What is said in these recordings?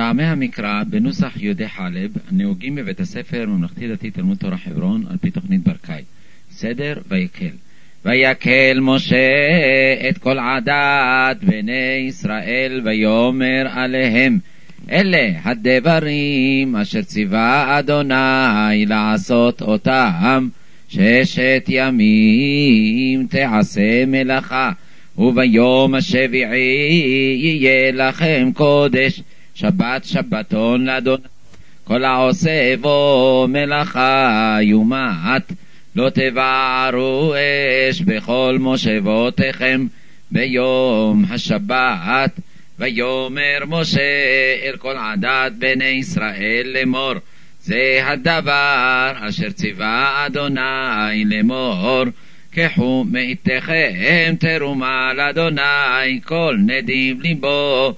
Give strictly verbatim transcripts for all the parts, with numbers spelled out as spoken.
טעמי המקרא בנוסח יהודי חלב הנהוגים בבית הספר ממלכתי דתי תלמוד תורה חברון על פי תוכנית ברקאי. סדר ויקל. ויקל משה את כל עדת בני ישראל ויאמר עליהם, אלה הדברים אשר ציווה אדוני לעשות אותם, ששת ימים תעשה מלאכה, וביום השביעי יהיה לכם קודש, שבת שבתון לאדוני. כל העושה בו מלאכה יומת, לא תבערו אש בכל מושבותיכם ביום השבת. ויאמר משה אל כל עדת בני ישראל לאמור, זה הדבר אשר ציווה אדוני לאמור, קחו מאיתכם תרומה לאדוני, כל נדיב ליבו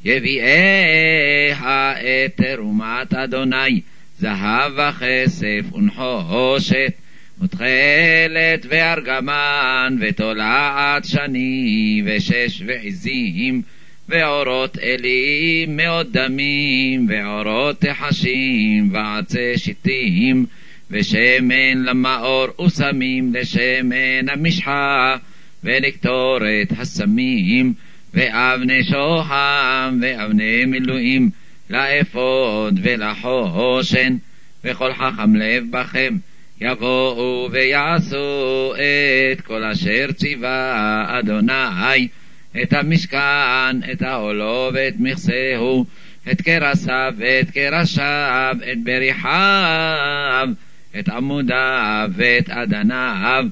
יביאיה את תרומת אדוני, זהב וכסף ונחושת ותכלת וארגמן ותולעת שני ושש ועזים ועורות אלים מאות דמים ועורות תחשים ועצי שיטים ושמן למאור וסמים לשמן המשחה ולקטורת הסמים ואבני שוהם ואבני מילואים לאפוד ולחושן. וכל חכם לב בכם יבואו ויעשו את כל אשר ציווה אדוני, את המשכן, את העולו ואת מכסהו, את קרסיו ואת קרשיו, את בריחיו, את עמודיו ואת אדניו,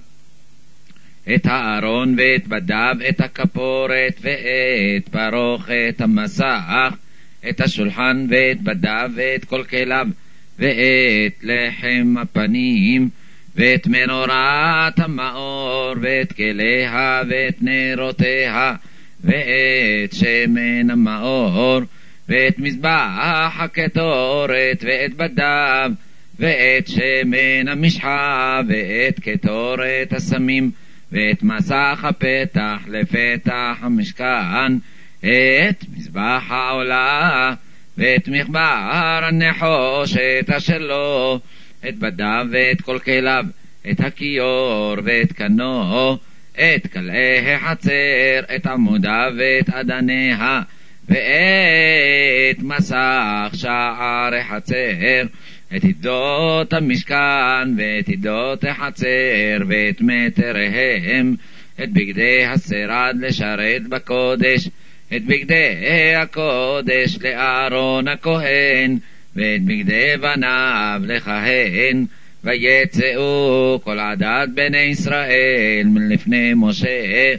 את הארון ואת בדיו, את הכפורת ואת פרוכת המסך, את השולחן ואת בדיו ואת כל כליו, ואת לחם הפנים, ואת מנורת המאור, ואת כליה ואת נרותיה, ואת שמן המאור, ואת מזבח הקטורת, ואת בדיו, ואת שמן המשחה, ואת קטורת הסמים, ואת מסך הפתח לפתח המשכן, את מזבח העולה, ואת מחבר הנחושת אשר לו, את בדיו ואת כל כליו, את הכיור ואת קנו, את כלאי החצר, את עמודיו ואת אדניה, ואת מסך שער החצר, את עדות המשכן ואת עדות החצר ואת מטריהם, את בגדי השרד לשרת בקודש, את בגדי הקודש לארון הכהן, ואת בגדי בניו לכהן. ויצאו כל עדת בני ישראל מלפני משה,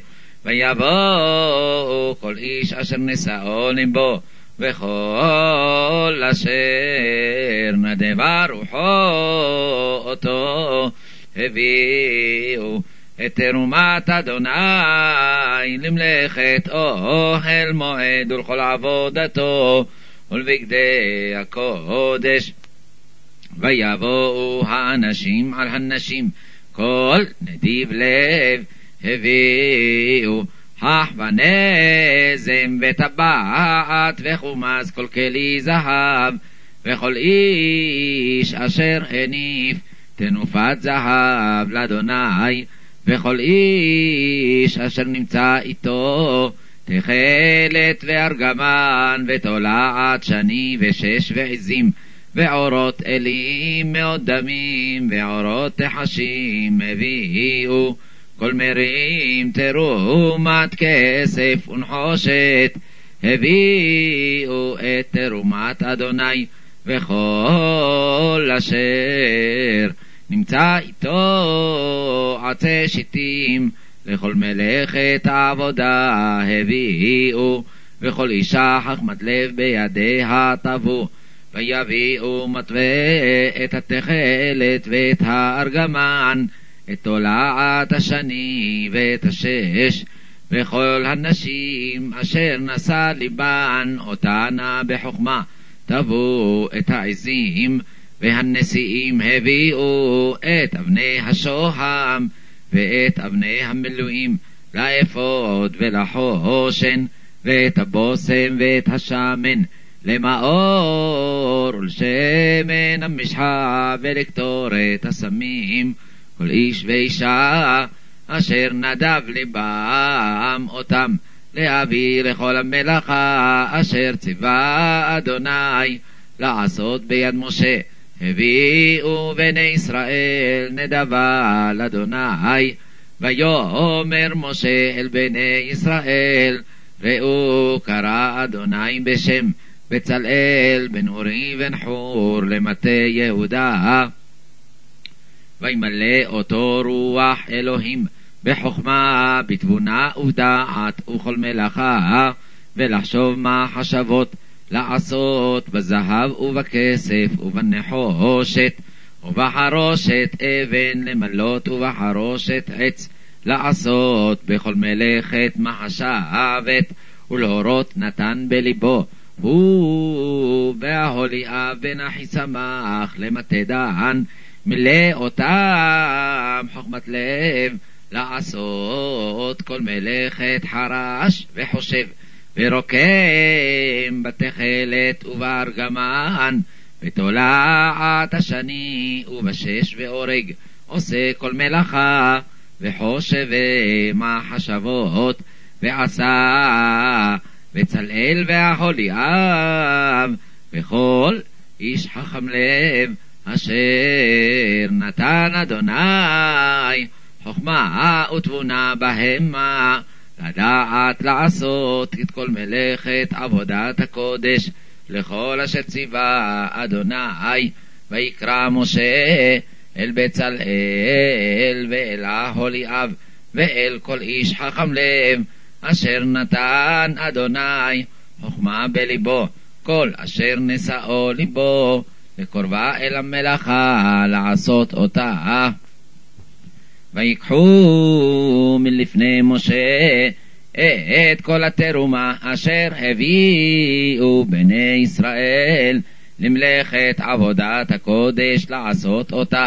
ויבואו כל איש אשר נשאו ליבו, וכל אשר נדבה רוחו אותו הביאו את תרומת אדוני למלאכת אוהל מועד ולכל עבודתו ולבגדי הקודש. ויבואו האנשים על הנשים, כל נדיב לב הביאו חח ונזם וטבעת וחומס כל כלי זהב, וכל איש אשר הניף תנופת זהב לאדוני, וכל איש אשר נמצא איתו תכלת וארגמן ותולעת שני ושש ועזים ועורות אלים מאות דמים ועורות תחשים הביאו כל מרים תרומת כסף ונחושת, הביאו את תרומת אדוני, וכל אשר נמצא איתו עצי שיטים לכל מלאכת העבודה הביאו, וכל אישה חכמת לב בידיה תבוא, ויביאו מטווה את התכלת ואת הארגמן, את תולעת השני ואת השש, וכל הנשים אשר נשא ליבן אותנה בחוכמה תבוא את העזים, והנשיאים הביאו את אבני השוהם ואת אבני המילואים לאפוד ולחושן, ואת הבוסם ואת השמן למאור ולשמן המשחה ולקטורת הסמים, כל איש ואישה אשר נדב ליבם אותם להביא לכל המלאכה אשר ציווה אדוני לעשות ביד משה. הביאו בני ישראל נדבה לאדוני, ויאמר משה אל בני ישראל, ראו קרא אדוני בשם בצלאל בן אורי בן חור למטה יהודה, וימלא אותו רוח אלוהים בחוכמה בתבונה ובדעת וכל מלאכה, ולחשוב מה חשבות לעשות בזהב ובכסף ובנחושת ובחרושת אבן למלות ובחרושת עץ, לעשות בכל מלאכת מחשבת, ולהורות נתן בליבו הוא וההוליאב בן אחיסמך למטה דן, מלא אותם חוכמת לב לעשות כל מלאכת חרש וחושב ורוקם בתכלת ובארגמן, בתולעת השני ובשש ואורג, עושה כל מלאכה וחושב מחשבות, ועשה בצלאל וההוליאב וכל איש חכם לב אשר נתן אדוני חוכמה ותבונה בהמה, לדעת לעשות את כל מלאכת עבודת הקודש לכל אשר ציווה אדוני. ויקרא משה אל בצלאל ואל ההוליאב ואל כל איש חכם לב אשר נתן אדוני חוכמה בליבו, כל אשר נשאו ליבו וקרבה אל המלאכה לעשות אותה. ויקחו מלפני משה את כל התרומה אשר הביאו בני ישראל למלאכת עבודת הקודש לעשות אותה,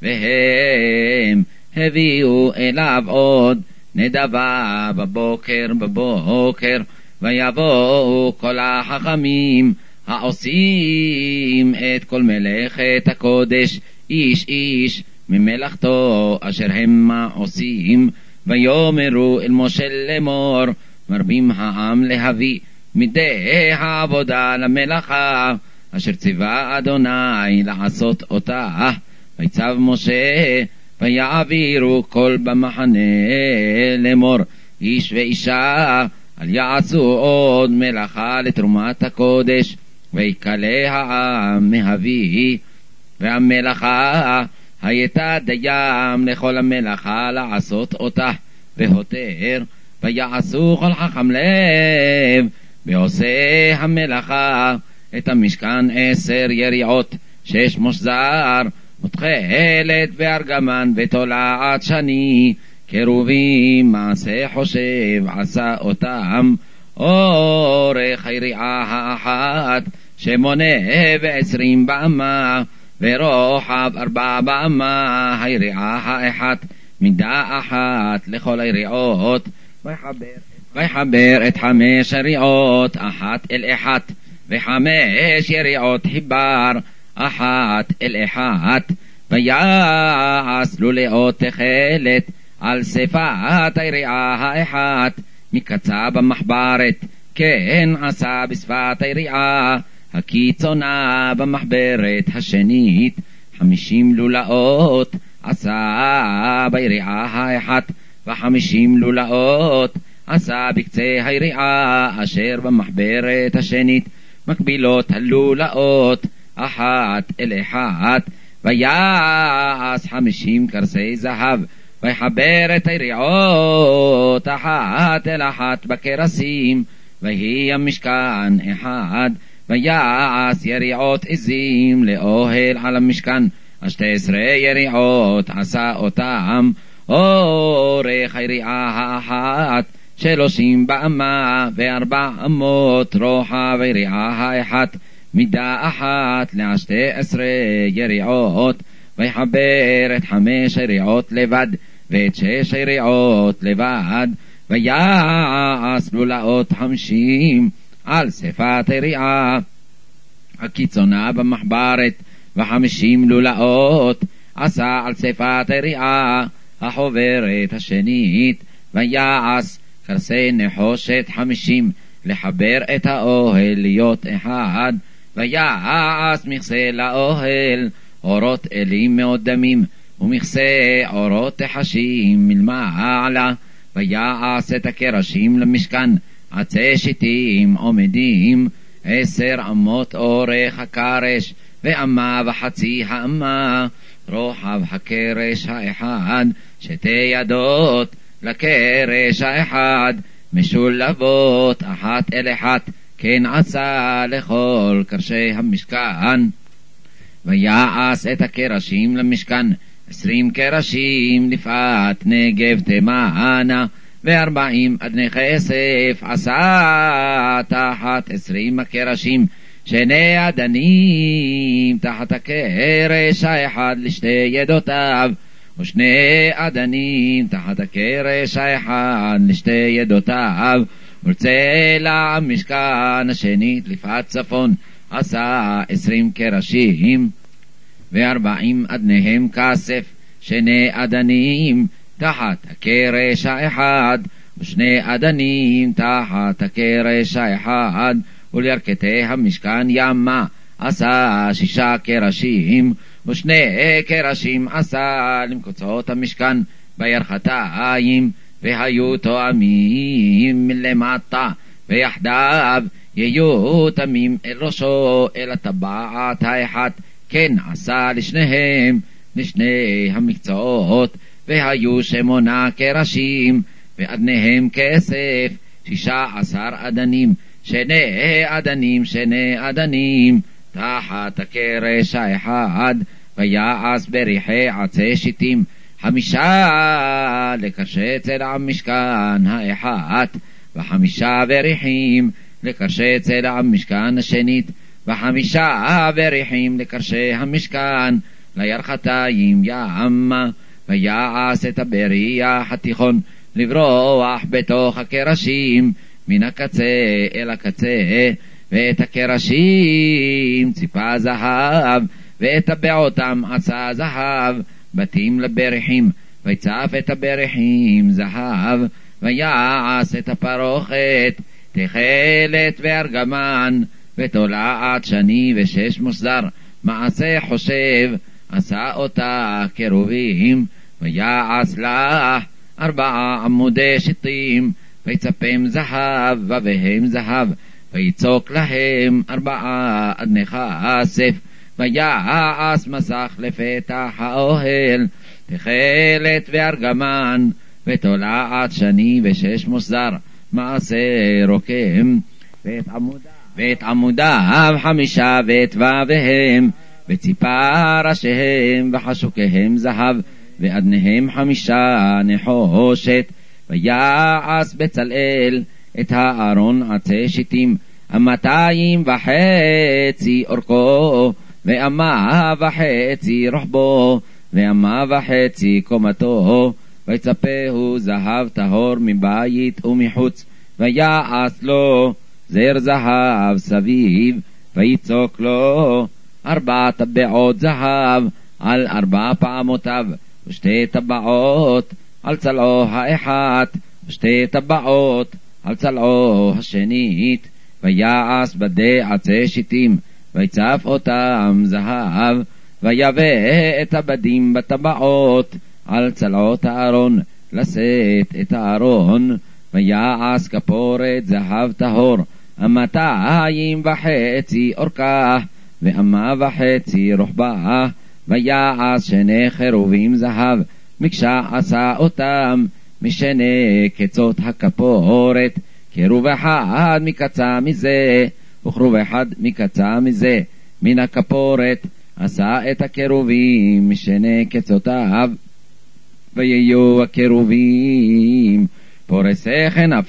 והם הביאו אליו עוד נדבה בבוקר בבוקר, ויבואו כל החכמים העושים את כל מלאכת הקודש איש איש ממלאכתו אשר הם עושים, ויאמרו אל משה לאמור, מרבים העם להביא מדי העבודה למלאכה אשר ציווה אדוני לעשות אותה. ויצב משה ויעבירו כל במחנה לאמור, איש ואישה אל יעשו עוד מלאכה לתרומת הקודש, ויקלה העם מהביא, והמלאכה הייתה דיים לכל המלאכה לעשות אותה, והותר ויעשו כל חכם לב ועושה המלאכה את המשכן עשר יריעות, שש מושזר ותכלת וארגמן ותולעת שני, קרובים מעשה חושב עשה אותם, אורך היריעה האחת שמונה ועשרים באמה, ורוחב ארבע באמה היריעה האחת, מידה אחת לכל היריעות. ויחבר את חמש יריעות אחת אל אחת, וחמש יריעות חיבר אחת אל אחת, ויעש לולאות תכלת על שפת היריעה האחת מקצה במחברת, כן עשה בשפת היריעה הקיצונה במחברת השנית, חמישים לולאות עשה ביריעה האחת, וחמישים לולאות עשה בקצה היריעה אשר במחברת השנית, מקבילות הלולאות אחת אל אחת, ויעש חמישים קרסי זהב, ויחבר את היריעות אחת אל אחת בקרסים, ויהי המשכן אחד. ויעש יריעות עזים לאוהל על המשכן, השתי עשרה יריעות עשה אותם, אורך היריעה האחת שלושים באמה, וארבע אמות רוחב היריעה האחת, מידה אחת לשתי עשרה יריעות. ויחבר את חמש יריעות לבד ואת שש יריעות לבד, ויעש לולאות חמשים על שפת היריעה הקיצונה במחברת, וחמישים לולאות עשה על שפת היריעה החוברת השנית, ויעש קרסי נחושת חמישים לחבר את האוהל להיות אחד, ויעש מכסה לאוהל אורות אלים מאוד דמים, ומכסה אורות תחשים מלמעלה, ויעש את הקרשים למשכן עצי שיטים עומדים, עשר אמות אורך הקרש, ואמה וחצי האמה רוחב הקרש האחד, שתי ידות לקרש האחד משולבות אחת אל אחת, כן עשה לכל קרשי המשכן. ויעש את הקרשים למשכן עשרים קרשים לפאת נגב תימנה, וארבעים אדני כסף עשה תחת עשרים הקרשים, שני אדנים תחת הקרש האחד לשתי ידותיו, ושני אדנים תחת הקרש האחד לשתי ידותיו. ורצלע המשכן השנית לפאת צפון עשה עשרים קרשים, וארבעים אדניהם כסף, שני אדנים תחת הקרש האחד, ושני אדנים תחת הקרש האחד. ולירכתי המשכן ימה עשה שישה קרשים, ושני קרשים עשה למקוצות המשכן בירכתיים, והיו תואמים מלמטה, ויחדיו יהיו תמים אל ראשו אל הטבעת האחת, כן עשה לשניהם לשני המקצועות. והיו שמונה קרשים, ואדניהם כסף, שישה עשר אדנים, שני אדנים שני אדנים תחת הקרש האחד. ויעש בריחי עצי שיטים חמישה לקרשי צלע המשכן האחת, וחמישה בריחים לקרשי צלע המשכן השנית, וחמישה בריחים לקרשי המשכן לירכתיים ימה. ויעש את הבריח התיכון לברוח בתוך הקרשים מן הקצה אל הקצה, ואת הקרשים ציפה זהב, ואת הבעותם עשה זהב בתים לבריחים, ויצף את הבריחים זהב. ויעש את הפרוכת תכלת וארגמן, ותולעת שני ושש מוסדר מעשה חושב עשה אותה קרובים. ויעש לך ארבעה עמודי שיטים, ויצפם זהב ובהם זהב, ויצוק להם ארבעה אדני כסף. ויעש מסך לפתח האוהל תכלת וארגמן, ותולעת שני ושש מוסדר מעשה רוקם. ואת עמודיו, ואת עמודיו חמישה ואת והם, וציפה ראשיהם וחשוקיהם זהב, ואדניהם חמישה נחושת. ויעש בצלאל את הארון עצי שיטים, המאתיים וחצי אורכו, ואמה וחצי רוחבו, ואמה וחצי קומתו. ויצפהו זהב טהור מבית ומחוץ, ויעש לו זר זהב סביב, ויצוק לו ארבע טבעות זהב על ארבע פעמותיו, ושתי טבעות על צלעו האחת, ושתי טבעות על צלעו השנית. ויעש בדי עצי שיטים, ויצף אותם זהב, ויבא את הבדים בטבעות על צלעות הארון לשאת את הארון. ויעש כפורת זהב טהור, המאתיים וחצי אורכה, ואמה וחצי רוחבה. ויעש שני חרובים זהב, מקשה עשה אותם משני קצות הכפורת, קרוב אחד מקצה מזה, וכרוב אחד מקצה מזה. מן הכפורת עשה את הקרובים משני קצותיו. ויהיו הקרובים פורסי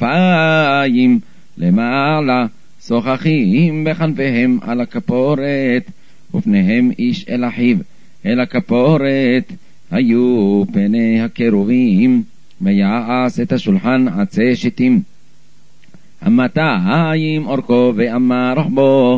כנפיים למעלה, שוחחים בכנפיהם על הכפורת, ופניהם איש אל אחיו אל הכפורת היו פני הקרובים. ויעש את השולחן עצי שיטים, המאתיים אורכו ואמה רוחבו,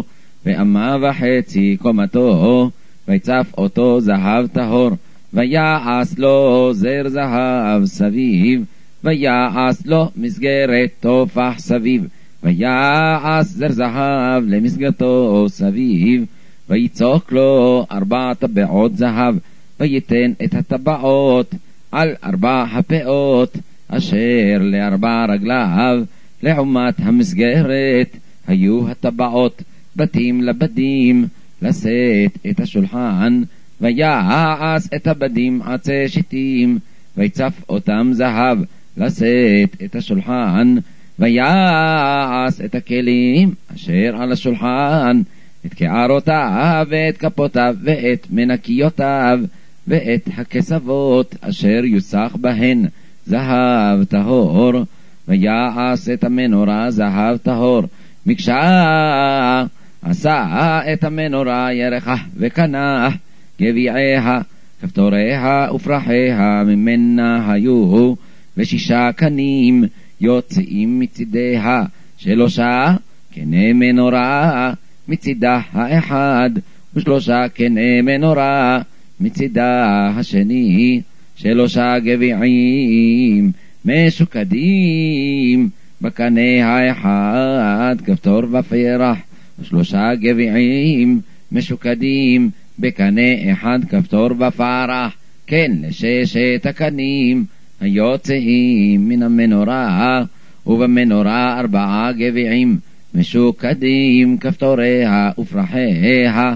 ואמה וחצי קומתו, ויצף אותו זהב טהור, ויעש לו זר זהב סביב, ויעש לו מסגרת תופח סביב, ויעש זר זהב למסגרתו סביב, ויצוק לו ארבע טבעות זהב, ויתן את הטבעות על ארבע הפאות, אשר לארבע רגליו, לעומת המסגרת, היו הטבעות בתים לבדים, לשאת את השולחן, ויעש את הבדים עצי שיטים, ויצף אותם זהב, לשאת את השולחן, ויעש את הכלים אשר על השולחן, את קערותיו ואת כפותיו ואת מנקיותיו, ואת הכסבות אשר יוסח בהן זהב טהור, ויעש את המנורה זהב טהור, מקשה עשה את המנורה ירחה וקנה, גביעיה, כפתוריה ופרחיה ממנה היו, ושישה קנים יוצאים מצידיה, שלושה קני מנורה מצידה האחד, ושלושה קני מנורה מצידה השני, שלושה גביעים משוקדים בקנה האחד, כפתור ופרח, ושלושה גביעים משוקדים בקנה אחד, כפתור ופרח, כן לששת הקנים היוצאים מן המנורה, ובמנורה ארבעה גביעים משוקדים, כפתוריה ופרחיה,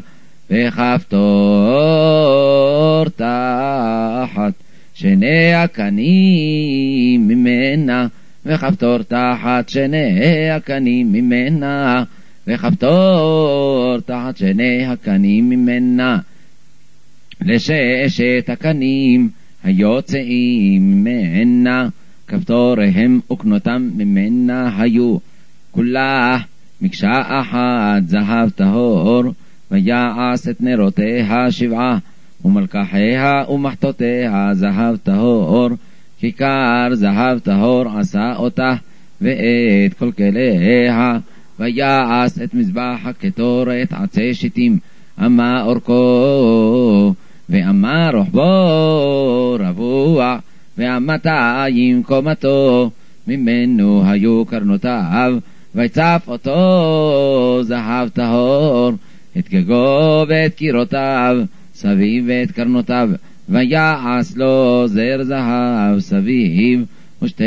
וכפתור תחת שני הקנים ממנה, וכפתור תחת שני הקנים ממנה, וכפתור תחת שני הקנים ממנה, לששת הקנים היוצאים ממנה, כפתוריהם וקנותם ממנה היו, כולה מקשה אחת זהב טהור, ויעש את נרותיה שבעה, ומלקחיה ומחתותיה זהב טהור, כיכר זהב טהור עשה אותה, ואת כל כליה, ויעש את מזבח הקטורת עצי שיטים, אמה אורכו ואמה רוחבו רבוע, ואמתיים קומתו, ממנו היו קרנותיו, ויצף אותו זהב טהור, את גגו ואת קירותיו סביב ואת קרנותיו, ויעש לו זר זהב סביב, ושתי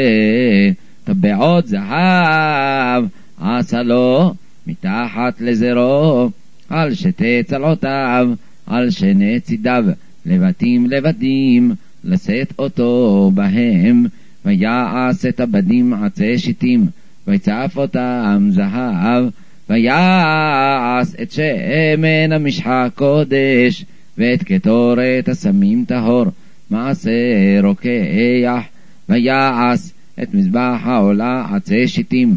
טבעות זהב עשה לו מתחת לזרו, על שתי צלעותיו, על שני צידיו, לבטים לבדים, לשאת אותו בהם, ויעש את הבדים עצי שיטים, ויצף אותם זהב, ויעש את שמן המשחה קודש, ואת קטורת הסמים טהור, מעשה רוקח, ויעש את מזבח העולה עצי שיטים,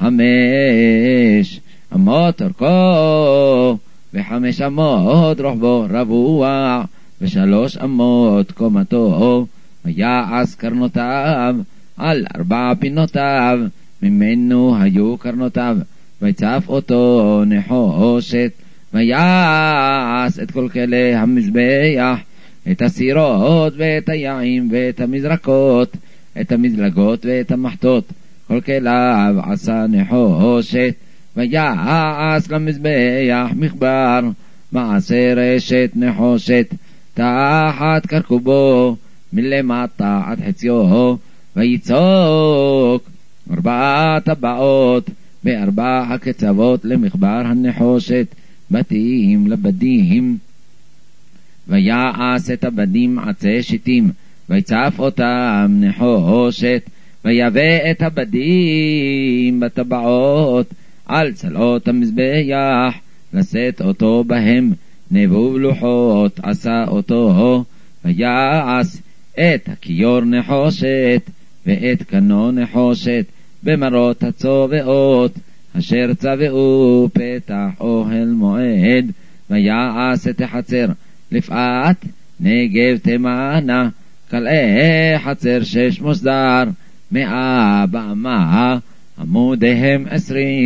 חמש אמות אורכו, וחמש אמות רוחבו רבוע, ושלוש אמות קומתו, ויעש קרנותיו על ארבע פינותיו, ממנו היו קרנותיו, ויצף אותו נחושת, ויעש את כל כלי המזבח, את הסירות ואת היעים ואת המזרקות, את המזלגות ואת המחטות, כל כליו עשה נחושת, ויעש למזבח מחבר, מעשה רשת נחושת, תחת קרקובו, מלמטה עד חציו, ויצוק ארבע טבעות בארבע הקצוות למחבר הנחושת, בתים לבדים, ויעש את הבדים עצי שיטים, ויצף אותם נחושת, ויבא את הבדים בטבעות על צלעות המזבח, לשאת אותו בהם, נבוב לוחות עשה אותו, ויעש את הכיור נחושת, ואת קנו נחושת, במרות הצובעות, אשר צבעו פתח אוהל מועד, ויעש את החצר לפאת נגב תימנה, כלאי חצר שש מוסדר, מאה באמה, עמודיהם עשרים,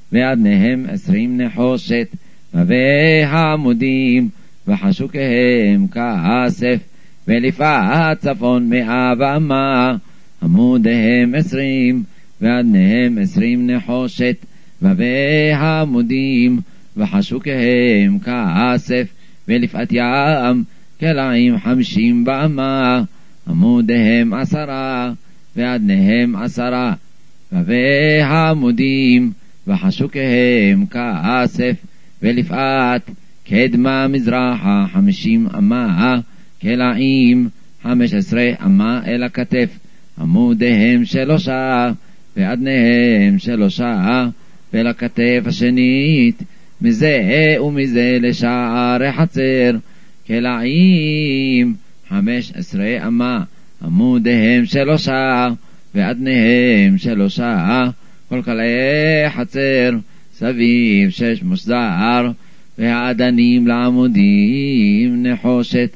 ואדניהם עשרים נחושת, והעמודים וחשוקיהם כסף, ולפעת צפון מאה ואמה, עמודיהם עשרים, ואדניהם עשרים נחושת, והעמודים וחשוקיהם כסף, ולפעת ים כלעים חמישים באמה, עמודיהם עשרה, ואדניהם עשרה, והעמודים וחשוקיהם כסף, ולפעת קדמה מזרחה חמישים אמה, כלעים חמש עשרה אמה אל הכתף, עמודיהם שלושה, ואדניהם שלושה, ולכתף השנית, מזה ומזה לשער חצר, כלעים חמש עשרה אמה, עמודיהם שלושה, ואדניהם שלושה, כל כלי חצר, סביב שש מוסדר, והאדנים לעמודים נחושת,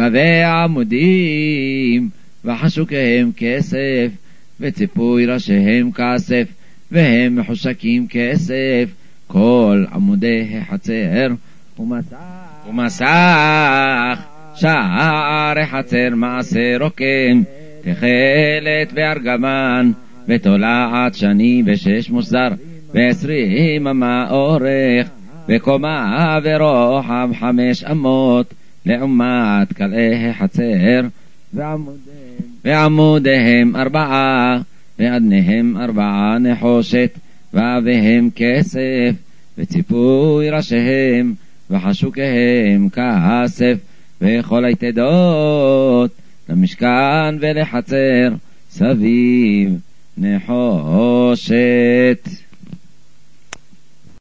והעמודים וחשוקיהם כסף, וציפוי ראשיהם כסף, והם מחושקים כסף, כל עמודי החצר, ומסך, ומסך שער החצר מעשה רוקם, תכלת וארגמן, ותולעת שני בשש מוסדר, ועשרים אמה אורך, וקומה ורוחב חמש אמות, לעומת כלי החצר, ועמודיהם, ועמודיהם ארבעה, ואדניהם ארבעה נחושת, ואביהם כסף, וציפוי ראשיהם, וחשוקיהם כסף, וכל היתדות, למשכן ולחצר, סביב נחושת.